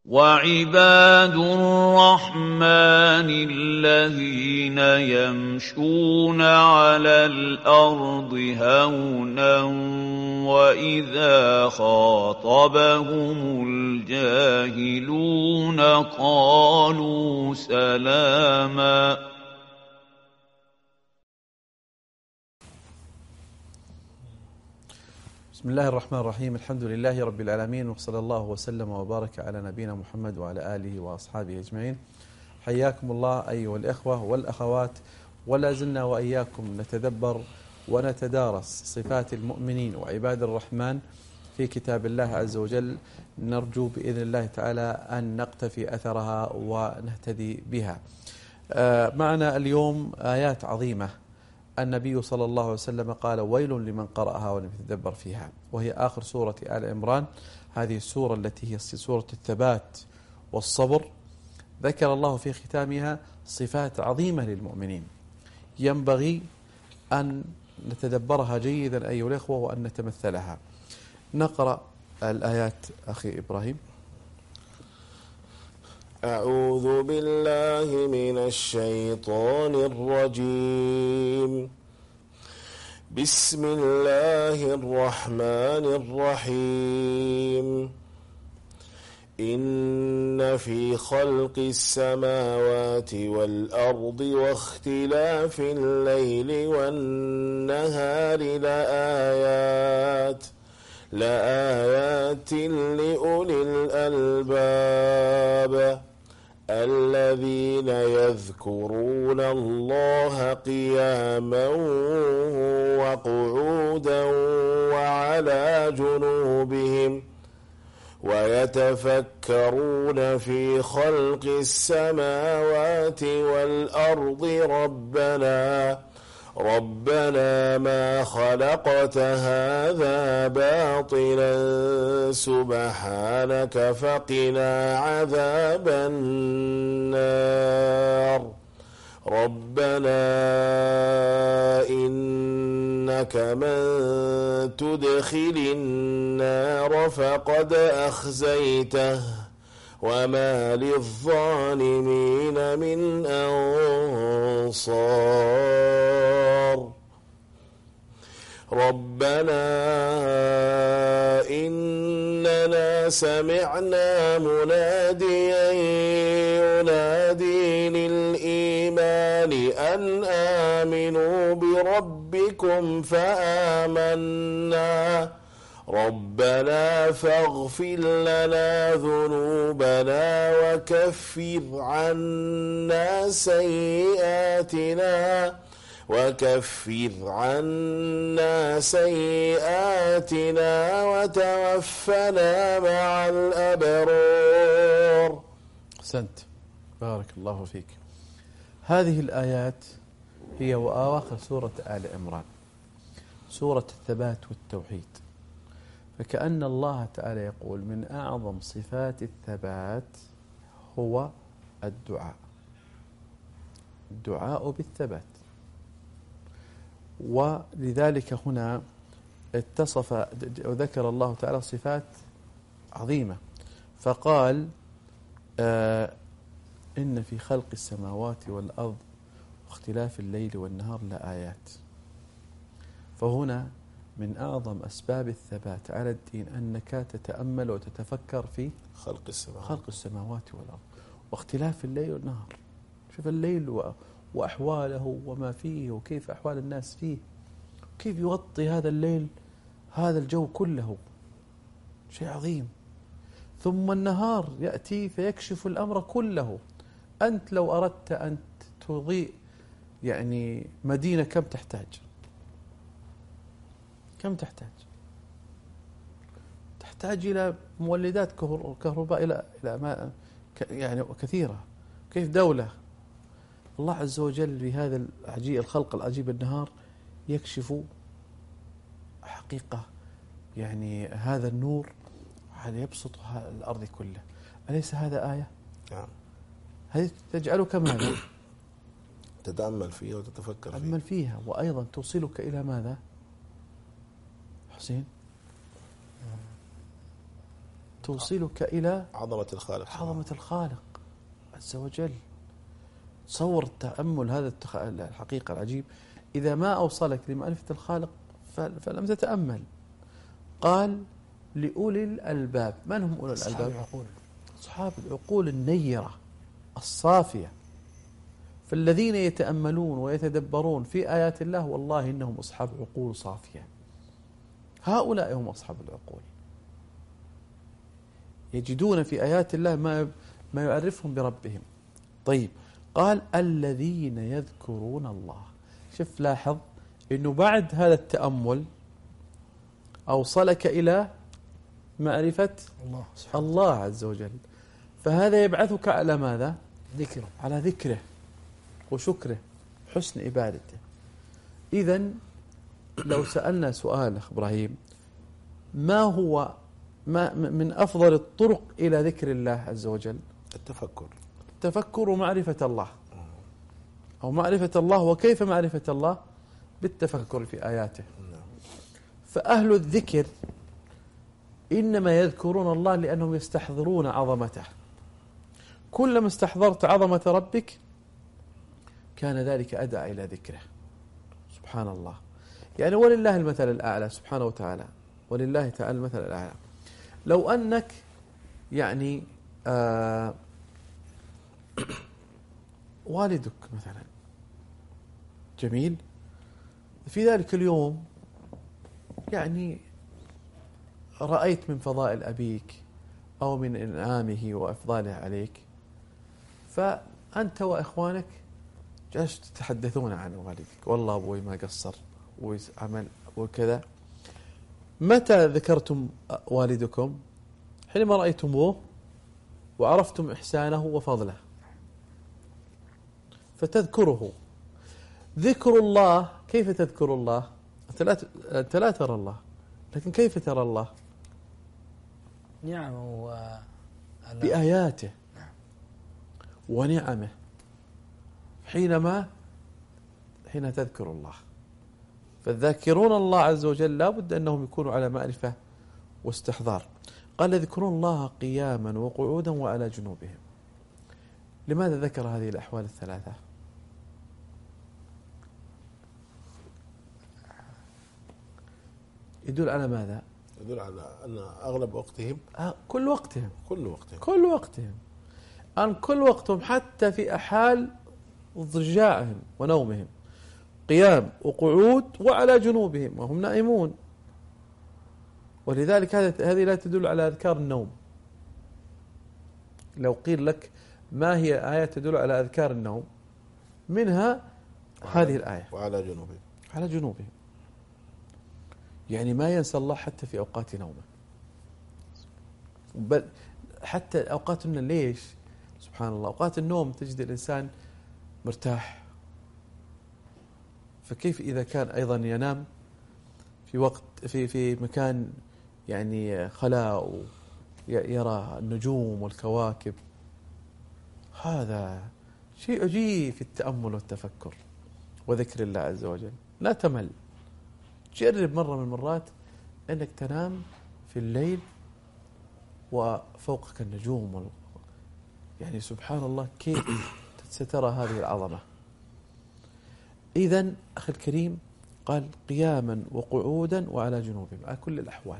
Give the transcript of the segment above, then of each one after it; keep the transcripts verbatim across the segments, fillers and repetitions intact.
وعباد الرحمن الذين يمشون على الأرض هونا وإذا خاطبهم الجاهلون قالوا سلاما. بسم الله الرحمن الرحيم. الحمد لله رب العالمين، وصلى الله وسلم وبارك على نبينا محمد وعلى آله وأصحابه أجمعين. حياكم الله أيها الإخوة والأخوات، ولا زلنا وإياكم نتدبر ونتدارس صفات المؤمنين وعباد الرحمن في كتاب الله عز وجل، نرجو بإذن الله تعالى أن نقتفي أثرها ونهتدي بها. معنا اليوم آيات عظيمة. النبي صلى الله عليه وسلم قال: ويل لمن قرأها ولم يتدبر فيها، وهي آخر سورة آل عمران. هذه السورة التي هي سورة الثبات والصبر، ذكر الله في ختامها صفات عظيمة للمؤمنين ينبغي أن نتدبرها جيدا أيها الأخوة وأن نتمثلها. نقرأ الآيات أخي إبراهيم. أعوذ بالله من الشيطان الرجيم. بسم الله الرحمن الرحيم. إن في خلق السماوات والأرض واختلاف الليل والنهار لآيات لآيات لأولي الألباب الذين يذكرون الله قياما وقعودا وعلى جنوبهم ويتفكرون في خلق السماوات والأرض ربنا ربنا ما خلقت هذا باطلا سبحانك فقنا عذاب النار. ربنا إنك من تدخل النار فقد أخزيته وما للظالمين من أنصار. ربنا إننا سمعنا مناديا ينادي للإيمان أن آمنوا بربكم فآمنا ربنا فاغفر لنا ذنوبنا وكفر عنا سيئاتنا وكفر عنا سيئاتنا وتوفنا مع الأبرار. أحسنت، بارك الله فيك. هذه الآيات هي وأواخر سورة آل عمران، سورة الثبات والتوحيد. فكأن الله تعالى يقول من أعظم صفات الثبات هو الدعاء، الدعاء بالثبات. ولذلك هنا اتصف وذكر الله تعالى صفات عظيمة، فقال آه إن في خلق السماوات والأرض واختلاف الليل والنهار لآيات. فهنا من أعظم أسباب الثبات على الدين أنك تتأمل وتتفكر في خلق السماوات, خلق السماوات والأرض واختلاف الليل والنهار. شوف الليل وأحواله وما فيه وكيف أحوال الناس فيه، كيف يغطي هذا الليل هذا الجو كله، شيء عظيم. ثم النهار يأتي فيكشف الأمر كله. أنت لو أردت أن تضيء يعني مدينة كم تحتاج؟ كم تحتاج؟ تحتاج إلى مولدات كهرباء إلى إلى ما يعني كثيرة. كيف دولة الله عز وجل بهذا العجيب الخلق العجيب النهار يكشف حقيقة يعني هذا النور هذا يبسط الأرض كله. أليس هذا آية؟ نعم. هذه تجعلك ماذا؟ تتأمل فيها وتتفكر فيها. تتأمل فيها، وأيضا توصلك إلى ماذا؟ حسين؟ توصلك إلى عظمة الخالق عظمة الخالق عز وجل. تصور التأمل هذا التخ... الحقيقة العجيب، إذا ما أوصلك لمعرفة الخالق فلم تتأمل. قال لأولي الألباب. من هم أولي الألباب؟ العقول. أصحاب العقول النيرة الصافية. فالذين يتأملون ويتدبرون في آيات الله والله إنهم أصحاب عقول صافية. هؤلاء هم أصحاب العقول، يجدون في آيات الله ما ما يعرفهم بربهم. طيب، قال الذين يذكرون الله. شوف لاحظ إنه بعد هذا التأمل أوصلك إلى معرفة الله الله عز وجل، فهذا يبعثك على ماذا؟ ذكره، على ذكره وشكره، حسن عبادته. إذن لو سألنا سؤال أخ إبراهيم، ما هو ما من أفضل الطرق إلى ذكر الله عز وجل؟ التفكر. التفكر ومعرفة الله، أو معرفة الله. وكيف معرفة الله؟ بالتفكر في آياته. فأهل الذكر إنما يذكرون الله لأنهم يستحضرون عظمته. كلما استحضرت عظمة ربك كان ذلك أدعى إلى ذكره. سبحان الله. يعني ولله المثل الأعلى سبحانه وتعالى، ولله تعالى المثل الأعلى. لو أنك يعني آه والدك مثلا جميل، في ذلك اليوم يعني رأيت من فضائل أبيك أو من إنعامه وإفضاله عليك، فأنت وإخوانك جالس تتحدثون عن والدك، والله أبوي ما قصر وعمل وكذا. متى ذكرتم والدكم؟ حينما رأيتموه وعرفتم إحسانه وفضله فتذكره. ذكر الله، كيف تذكر الله؟ أنت لا ترى الله، لكن كيف ترى الله؟ نعمه و... بآياته ونعمه. حينما حين تذكر الله، فالذاكرون الله عز وجل لا بد أنهم يكونوا على معرفة واستحضار. قال يذكرون الله قياما وقعودا وعلى جنوبهم. لماذا ذكر هذه الأحوال الثلاثة؟ يدل على ماذا؟ يدل على أن أغلب وقتهم آه كل وقتهم كل وقتهم كل وقتهم أن كل وقتهم حتى في أحال ضجاعهم ونومهم، قيام وقعود وعلى جنوبهم وهم نائمون. ولذلك هذه لا تدل على أذكار النوم. لو قيل لك ما هي آيات تدل على أذكار النوم، منها هذه الآية وعلى جنوبهم على جنوبهم. يعني ما ينسى الله حتى في أوقات نومه، بل حتى أوقات النوم. ليش؟ سبحان الله، أوقات النوم تجد الإنسان مرتاح، فكيف إذا كان أيضا ينام في وقت في في مكان يعني خلاء يرى النجوم والكواكب؟ هذا شيء عجيب في التأمل والتفكر وذكر الله عز وجل. لا تمل. جرب مرة من المرات أنك تنام في الليل وفوقك النجوم وال... يعني سبحان الله كيف سترى هذه العظمة. إذن أخي الكريم قال قياما وقعودا وعلى جنوبهم، على كل الأحوال.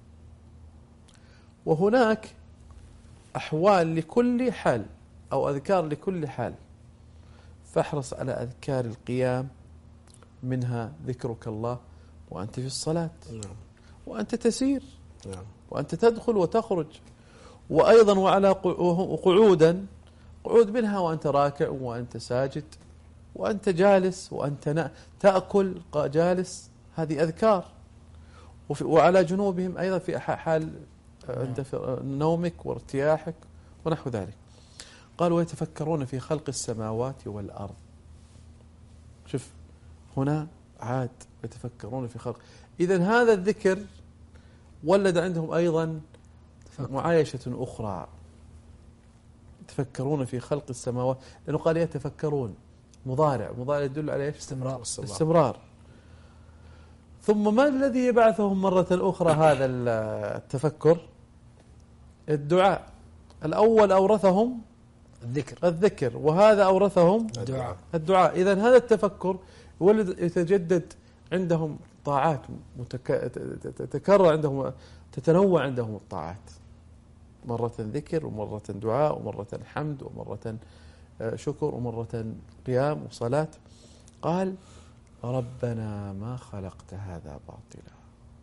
وهناك أحوال لكل حال أو أذكار لكل حال، فاحرص على أذكار القيام، منها ذكرك الله وأنت في الصلاة، نعم. وأنت تسير، نعم. وأنت تدخل وتخرج. وأيضا وعلى قعودا، قعود منها وأنت راكع وأنت ساجد وأنت جالس وأنت تأكل جالس، هذه أذكار. وعلى جنوبهم أيضا في حال عند نومك وارتياحك ونحو ذلك. قالوا ويتفكرون في خلق السماوات والأرض. شوف هنا عاد يتفكرون في خلق. إذن هذا الذكر ولد عندهم أيضا معايشة أخرى، يتفكرون في خلق السماوات، لأنه قال يتفكرون مضارع، مضارع يدل على إيش؟ استمرار. استمرار. ثم ما الذي يبعثهم مرة أخرى هذا التفكر؟ الدعاء. الأول أورثهم الذكر الذكر، وهذا أورثهم الدعاء. الدعاء. إذن هذا التفكر يولد يتجدد عندهم طاعات متك... تتكرر عندهم، تتنوع عندهم الطاعات، مرة ذكر ومرة دعاء ومرة حمد ومرة شكر ومرة قيام وصلاة. قال ربنا ما خلقت هذا باطلا.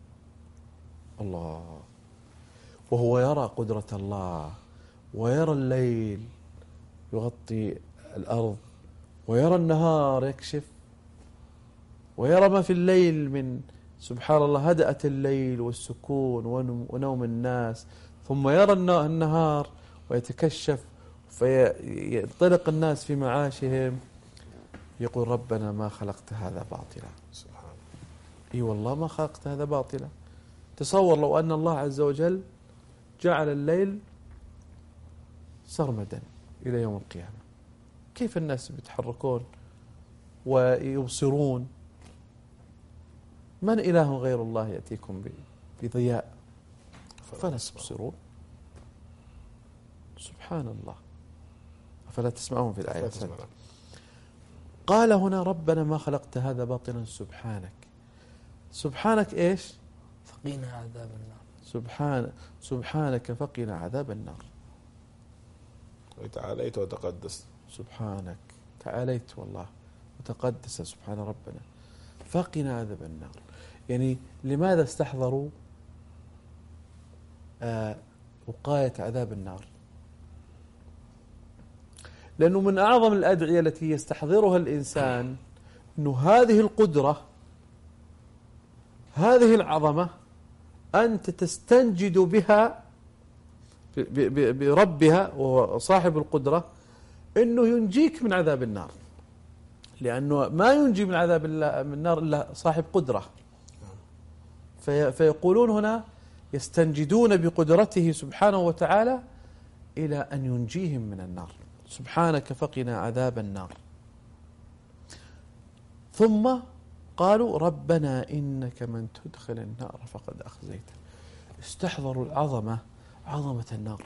الله، وهو يرى قدرة الله، ويرى الليل يغطي الأرض، ويرى النهار يكشف، ويرى ما في الليل من سبحان الله هدأة الليل والسكون ونوم الناس، ثم يرى النهار ويتكشف فينطلق الناس في معاشهم. يقول ربنا ما خلقت هذا باطلا. سبحان اي والله ما خلقت هذا باطلا. تصور لو أن الله عز وجل جعل الليل سرمدا إلى يوم القيامة، كيف الناس بيتحركون ويبصرون؟ من إله غير الله يأتيكم بضياء فلا تبصرون؟ سبحان الله. فلا تسمعون في الآية. قال هنا ربنا ما خلقت هذا باطلا سبحانك. سبحانك إيش؟ فقنا عذاب النار. سبحان سبحانك فقنا عذاب النار. وتعاليت وتقدست. سبحانك تعاليت والله وتقدس سبحان ربنا، فقنا عذاب النار. يعني لماذا استحضروا آه وقاية عذاب النار؟ لأنه من أعظم الأدعية التي يستحضرها الإنسان أنه هذه القدرة، هذه العظمة، أنت تستنجد بها بربها وهو صاحب القدرة أنه ينجيك من عذاب النار، لأنه ما ينجي من عذاب من النار إلا صاحب قدرة. في فيقولون هنا يستنجدون بقدرته سبحانه وتعالى إلى أن ينجيهم من النار. سبحانك فقنا عذاب النار. ثم قالوا ربنا إنك من تدخل النار فقد أخزيته. استحضروا العظمة، عظمة النار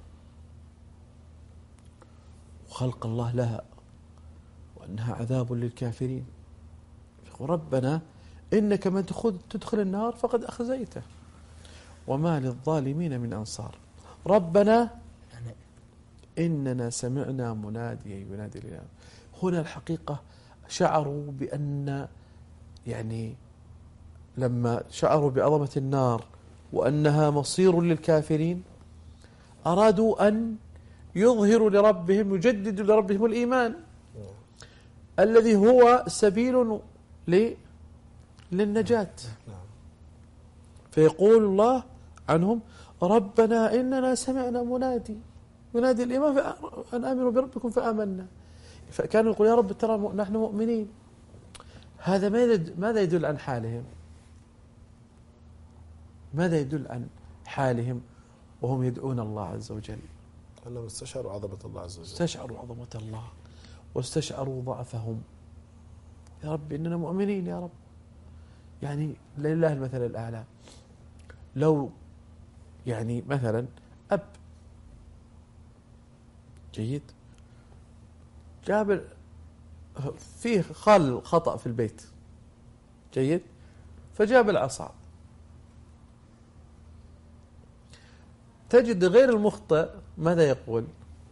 وخلق الله لها وأنها عذاب للكافرين. ربنا إنك من تدخل النار فقد أخزيته وما للظالمين من أنصار. ربنا إننا سمعنا مناديا ينادي لنا. هنا الحقيقة شعروا بأن، يعني لما شعروا بعظمة النار وأنها مصير للكافرين، أرادوا أن يظهروا لربهم، يجددوا لربهم الإيمان الذي هو سبيل للنجاة. فيقول الله عنهم ربنا إننا سمعنا منادي ينادي الإيمان أن آمنوا بربكم فآمنا. فكانوا يقول يا رب ترى نحن مؤمنين. هذا ماذا يدل عن حالهم؟ ماذا يدل عن حالهم وهم يدعون الله عز وجل؟ أنهم استشعروا عظمة الله عز وجل، استشعروا عظمة الله واستشعروا ضعفهم. يا رب إننا مؤمنين يا رب. يعني لله المثل الأعلى. لو يعني مثلا أب جيد جاب فيه خال خطأ في البيت جيد، فجاب العصا، تجد غير المخطئ ماذا يقول؟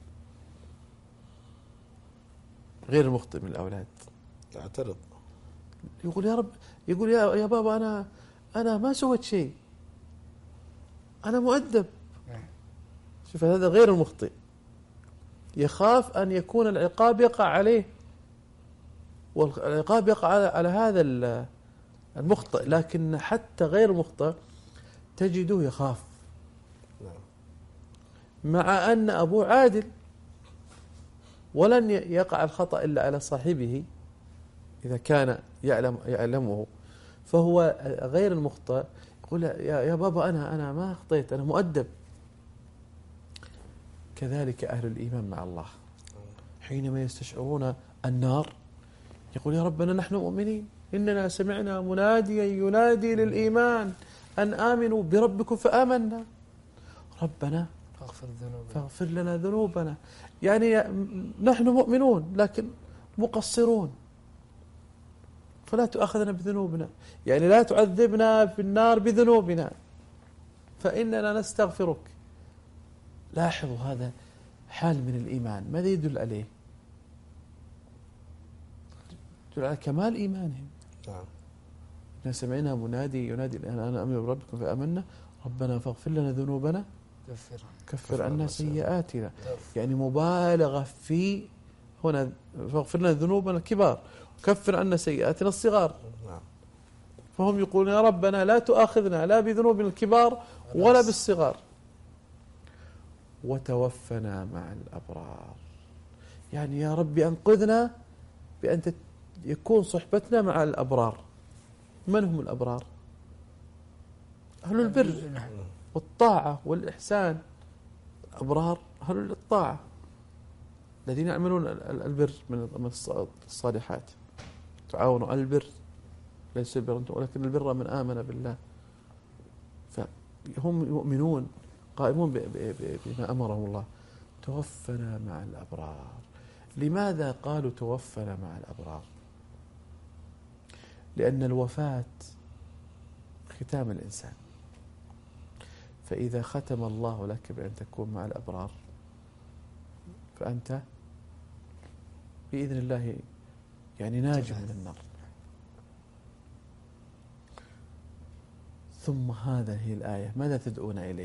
غير المخطئ من الأولاد يعترض، يقول يا رب، يقول يا يا بابا أنا أنا ما سويت شيء، أنا مؤدب. شوف هذا غير المخطئ، يخاف أن يكون العقاب يقع عليه، والعقاب يقع على, على هذا المخطئ. لكن حتى غير المخطئ تجده يخاف، مع أن أبوه عادل ولن يقع الخطأ إلا على صاحبه إذا كان يعلم يعلمه. فهو غير المخطئ يقول يا يا بابا أنا أنا ما أخطيت، أنا مؤدب. كذلك أهل الإيمان مع الله حينما يستشعرون النار يقول يا ربنا نحن مؤمنين، إننا سمعنا مناديا ينادي للإيمان أن آمنوا بربكم فآمنا. ربنا فاغفر ذنوبنا فاغفر لنا ذنوبنا. يعني نحن مؤمنون لكن مقصرون، فلا تؤاخذنا بذنوبنا، يعني لا تعذبنا في النار بذنوبنا فإننا نستغفرك. لاحظوا هذا حال من الإيمان. ماذا يدل عليه؟ يدل على كمال إيمانهم. نعم. إحنا سمعنا منادي ينادي الآن أنا أؤمن بربكم فآمنا ربنا فاغفر لنا ذنوبنا كفر كفر عنا سيئاتنا. يعني مبالغة في هنا، فاغفر لنا ذنوبنا الكبار وكفر عنا سيئاتنا الصغار. نعم. فهم يقولون يا ربنا لا تؤاخذنا لا بذنوبنا الكبار ولا بالصغار، وتوفنا مع الأبرار. يعني يا ربي أنقذنا بأن يكون صحبتنا مع الأبرار. من هم الأبرار؟ أهل البر والطاعة والإحسان. الأبرار أهل الطاعة الذين يعملون البر من الصالحات. تعاونوا على البر ليس البر ولكن البر من آمن بالله. فهم يؤمنون قائمون بما أمرهم الله. توفنا مع الأبرار. لماذا قالوا توفنا مع الأبرار؟ لأن الوفاة ختام الإنسان، فإذا ختم الله لك بأن تكون مع الأبرار فأنت بإذن الله يعني ناجي من النار. ثم هذه الآية ماذا تدعونا إليه؟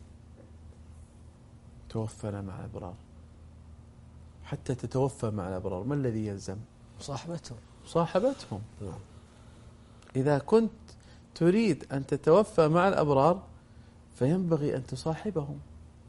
توفنا مع الأبرار. حتى تتوفى مع الأبرار ما الذي يلزم؟ مصاحبتهم مصاحبتهم. إذا كنت تريد أن تتوفى مع الأبرار فينبغي أن تصاحبهم،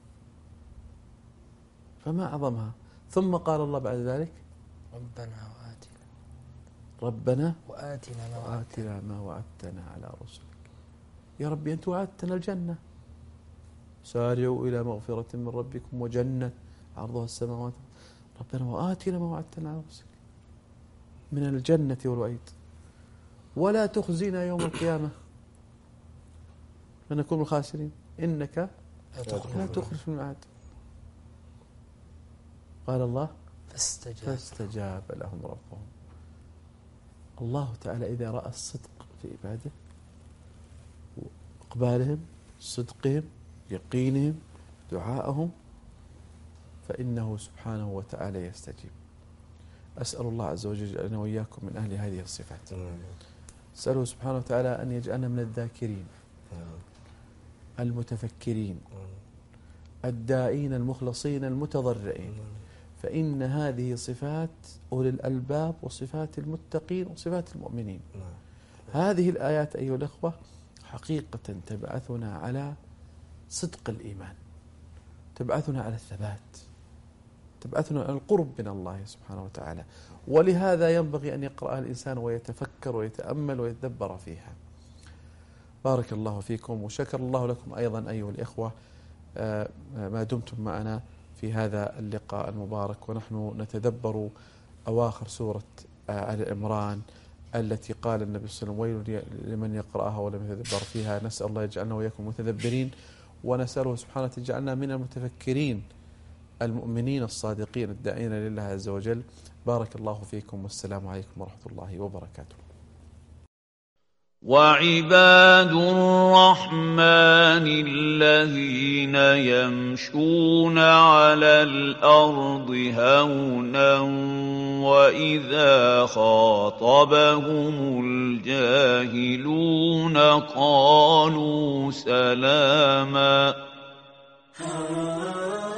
فما أعظمها. ثم قال الله بعد ذلك ربنا وآتنا ربنا وآتنا ما وآتنا ما وعدتنا على رسلك. يا ربي أنت وعدتنا الجنة، سارعوا إلى مغفرة من ربكم وجنة عرضها السماوات. ربنا وآتنا ما وعدتنا على رسلك من الجنة والوعيد، ولا تخزينا يوم القيامة فنكون من الخاسرين إنك لا تخلف الميعاد. قال الله فاستجاب, فاستجاب لهم ربهم. الله تعالى إذا رأى الصدق في عباده وإقبالهم صدقهم يقينهم دعائهم فإنه سبحانه وتعالى يستجيب. أسأل الله عز وجل أن وإياكم من أهل هذه الصفات. أسأله سبحانه وتعالى أن يجعلنا من الذاكرين المتفكرين الدائين المخلصين المتضرعين، فإن هذه صفات أولي الألباب وصفات المتقين وصفات المؤمنين. هذه الآيات أيها الأخوة حقيقة تبعثنا على صدق الإيمان، تبعثنا على الثبات، تبعثنا على القرب من الله سبحانه وتعالى. ولهذا ينبغي أن يقرأ الإنسان ويتفكر ويتأمل ويتدبر فيها. بارك الله فيكم وشكر الله لكم أيضا أيها الإخوة ما دمتم معنا في هذا اللقاء المبارك، ونحن نتدبر أواخر سورة آل عمران التي قال النبي صلى الله عليه وسلم ويل لمن يقرأها ولم يتدبر فيها. نسأل الله يجعلنا وإياكم متدبرين، ونسأله سبحانه يجعلنا من المتفكرين المؤمنين الصادقين الداعين لله عز وجل. بارك الله فيكم والسلام عليكم ورحمة الله وبركاته. وعباد الرحمن الذين يمشون على الأرض هونا وإذا خاطبهم الجاهلون قالوا سلاما.